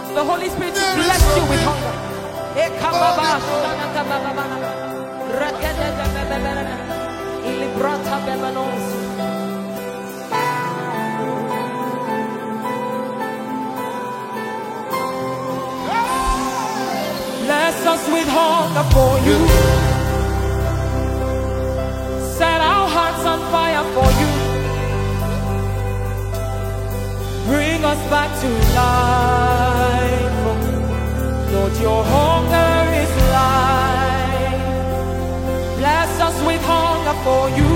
the Holy Spirit to bless you with hunger. Bless us with hunger for you. Set our hearts on fire for you. Bring us back to life. Lord, your hunger is life. Bless us with hunger for you.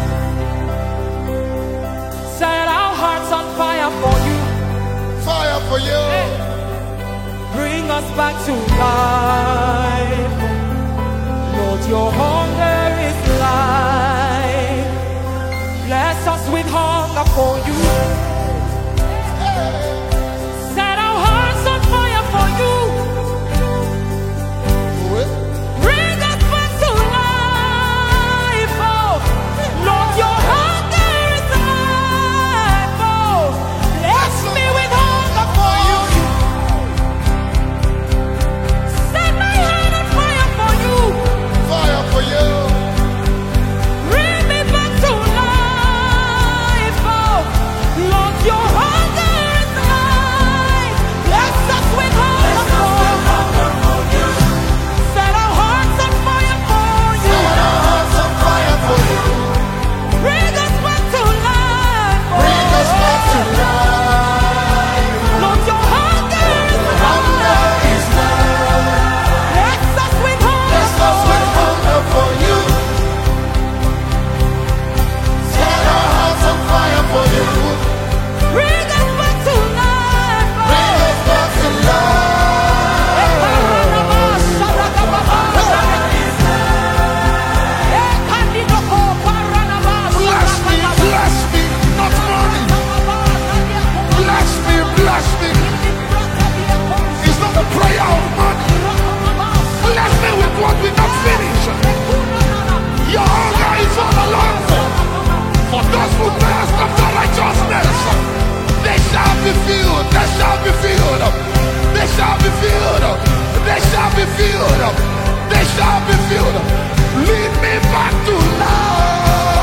Set our hearts on fire for you. Fire for you. Bring us back to life. Lord, your hunger is life. Bless us with hunger for you. Set our hearts on fire for you. Bring us back to life. Oh, Lord, your hunger is life. Oh, bless me with hunger for you. Set my heart on fire for you. Fire for you. Bring me back to life. Oh, Lord, your hunger is life. Bless us with hunger for you. Set our hearts on fire for you. Set our hearts on fire for you. Bring us back to life. Bring us back to life. Lord, your hunger is Hunger life. is life. Bless us with hunger Bless us with hunger for you. Set our hearts on fire for you. Bring us back to life. Bring us back to life. Bless me, not money. Bless me, bless me. It's not a prayer of money. Bless me with what we not finished. Your hunger is all along. For those who thirst after righteousness, they shall be filled. They shall be filled. They shall be filled. They shall be filled. They shall be filled. Lead me back to life.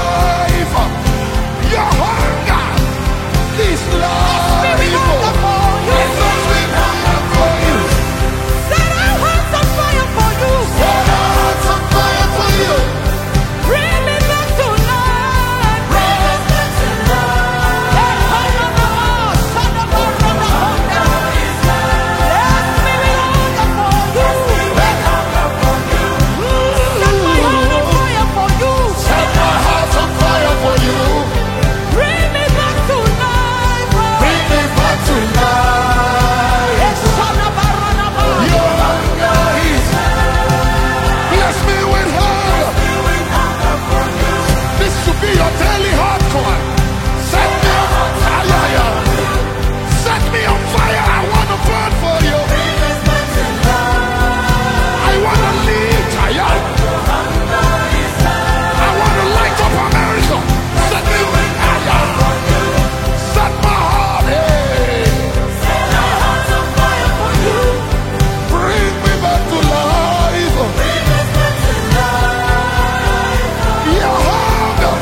Your hunger is life. It's us with hunger for you. Set our hearts on fire for you. Set our hearts on fire for you. Bring me back to life. Bring us back to Set my heart on fire for you. Bring me back to life. Bring me back to life. Your hunger is bless me with hunger. This should be your daily heart cry. Set me on fire. Set me on fire. I want to burn for you. I want to live tired. I want to light up America. Set me with fire. Set my heart. Hey. Bring me back to life. Your hunger.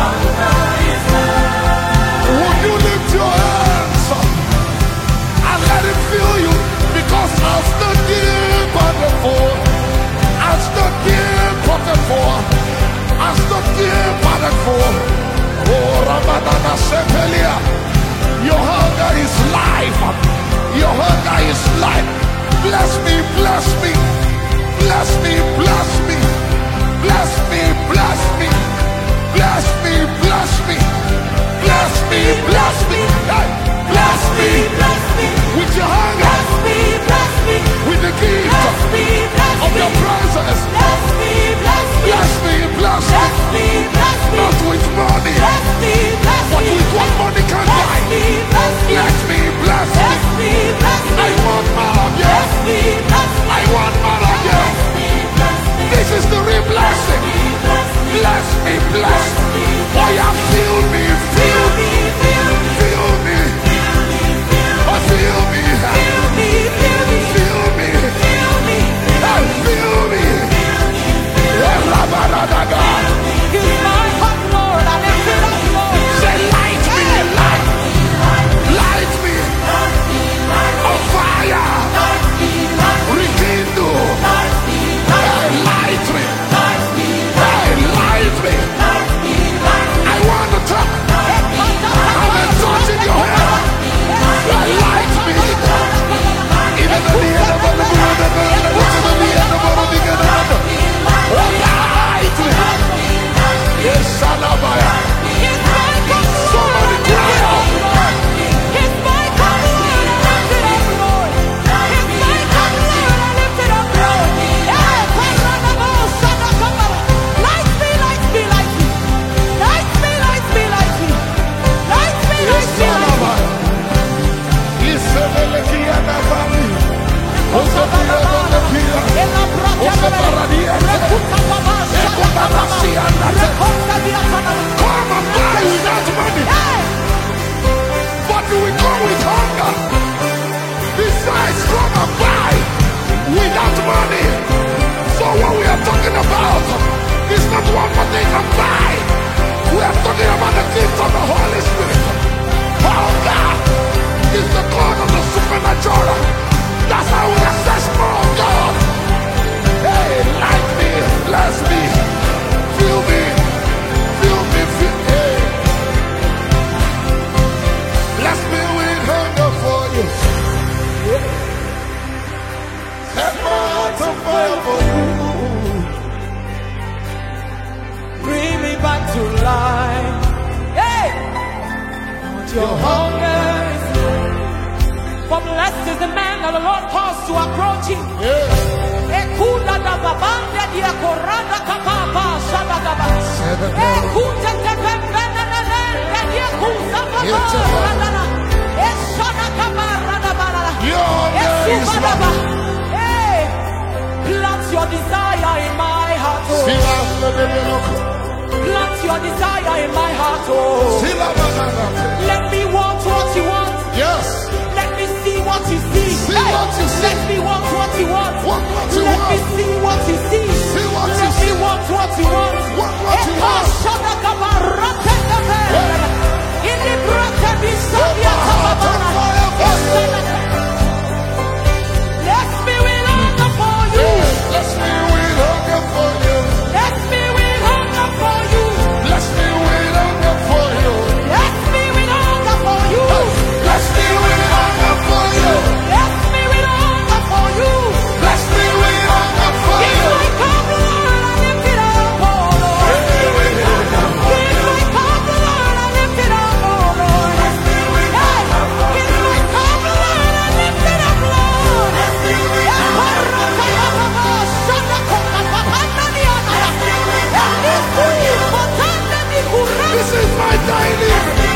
Would you lift your hands and let it fill you? Because I stood here by the four. I stood here by the four. I stood here by the four. Oh, Ramadana Sepelia. Your hunger is life. Your hunger is life. Bless me, bless me. Bless me, bless me. Bless me, bless me. Bless me, bless me. Bless me, bless me. Hey, bless me. With your hunger. With the gift of your presence. Bless me, bless me. Not with money. But with what money can buy. Blessed is the man that the Lord calls to approach him. Yeah. Ekula da babanda dia korada kapapa shabagaba. Ekuta tepembena na nenda dia kusa babara. Eshana kabara da barara. Esubadaba. Hey, plant your desire in my heart. Plant your desire in my heart. Let me want what you want. Yes. Let me see what you see. See what you see. Let me want what you want. Want what you Let me want. see what you see. See what you Let see. me want what you want. Want what you Eka want. shadakaba ratekebe. Ini bratebi sabia kababana. Esanaka. Let me will hunger for you. Bless me with hunger for you. Let me will hunger for you. Bless me with hunger for you. Let me will hunger for you. Bless me with hunger for you. Let me will hunger for you. Bless me with hunger for If you. I come, Lord, I lift it up, oh Lord. Bless me with hunger for you. If I come, Lord, I lift it up, oh Lord. Bless me with hunger for If you. I come, Lord, I lift it up, Lord. Bless me with hunger for you. This is my daily.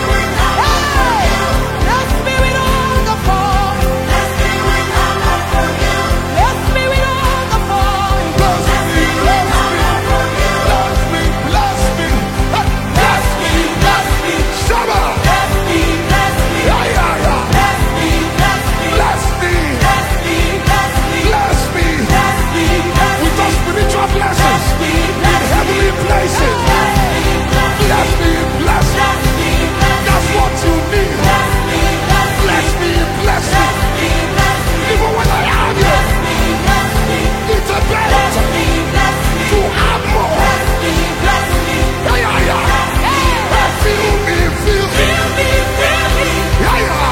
Bless me with hunger for you. Bless me with hunger for you. Bless me with hunger for you. Bless me, bless me, bless me, bless me, bless me, Shabba. Bless me, bless me. Yeah, yeah, yeah. Bless me, bless me. Bless me, Bless me, bless me. bless me, Bless me, bless me. with the spiritual blessings in heavenly places. Bless me, bless me. That's what you need. Bless me, bless me. Even when I am here, it's a belt to have more. Yeah, yeah, yeah. Feel me, feel me. Yeah, yeah.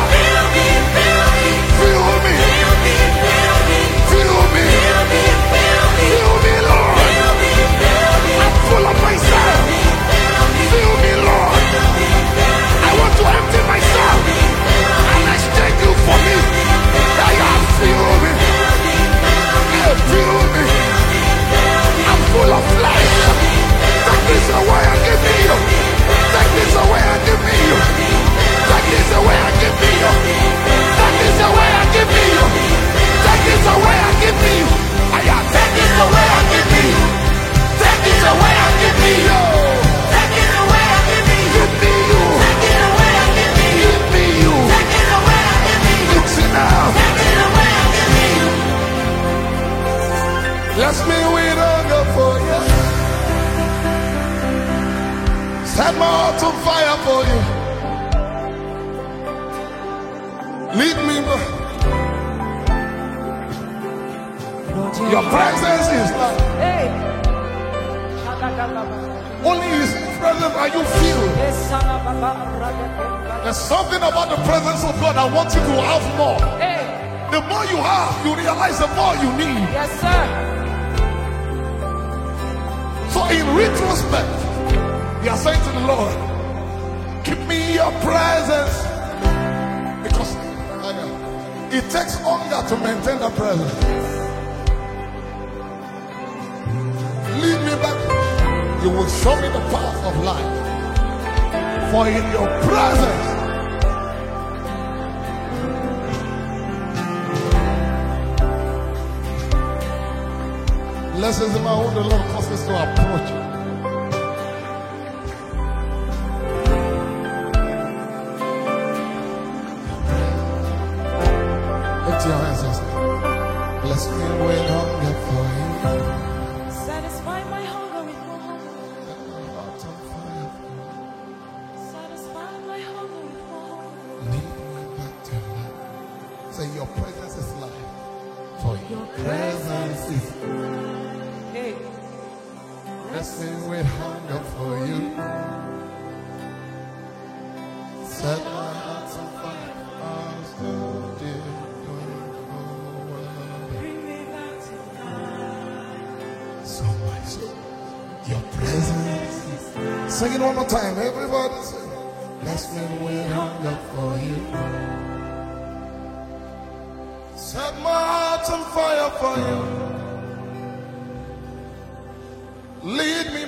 Feel me, feel me. Feel me, Lord. I'm full of myself. Feel me, Lord. I want to empty myself and exchange you for me. Yeah, yeah. Feel me. Yeah, feel me. I'm full of flesh. Take this away and give me you. Take this away and give me you. Take this away and give me you. Take this away and give me you. Take this away and give me you. Yeah, take this away and give me you. Take this away and give me you. Give me you. Give me you. It's enough. Bless me with hunger for you. Set my heart on fire for you. Lead me back. Your presence is love. Hey. Only His presence are you filled. There's something about the presence of God. I want you to have more. Hey. The more you have, you realize the more you need. Yes, sir. So in retrospect, you are saying to the Lord, give me your presence. Because it takes hunger to maintain the presence. Lead me back. You will show me the path of life. For in your presence, blessings in my own, the Lord causes to approach you. Lift your hands and say, bless me with hunger for you. Satisfy my hunger with more hunger. Set my heart on fire. Satisfy my hunger with more hunger. Lead me back to life. Say your presence is life. For your presence is Hey. bless me with hunger for you. Set my heart on fire. I'm so dear. Bring me back to life. So my soul, your presence. Sing it one more time, everybody. Sing. Bless me with hunger for you. Set my heart on fire for you. Lead me